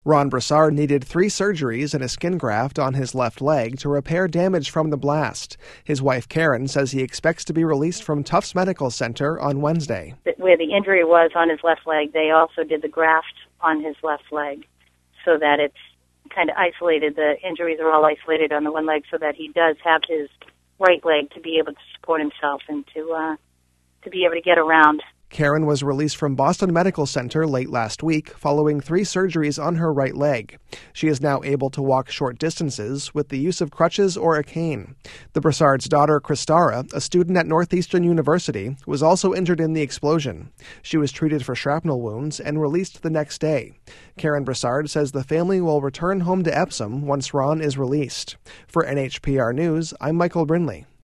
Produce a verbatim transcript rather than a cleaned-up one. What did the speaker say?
Ron Broussard needed three surgeries and a skin graft on his left leg to repair damage from the blast. His wife, Karen, says he expects to be released from Tufts Medical Center on Wednesday. Where the injury was on his left leg, they also did the graft on his left leg so that it's kind of isolated. The injuries are all isolated on the one leg so that he does have his right leg to be able to support himself and to uh, to be able to get around. Karen was released from Boston Medical Center late last week following three surgeries on her right leg. She is now able to walk short distances with the use of crutches or a cane. The Broussard's daughter, Kristara, a student at Northeastern University, was also injured in the explosion. She was treated for shrapnel wounds and released the next day. Karen Broussard says the family will return home to Epsom once Ron is released. For N H P R News, I'm Michael Brindley.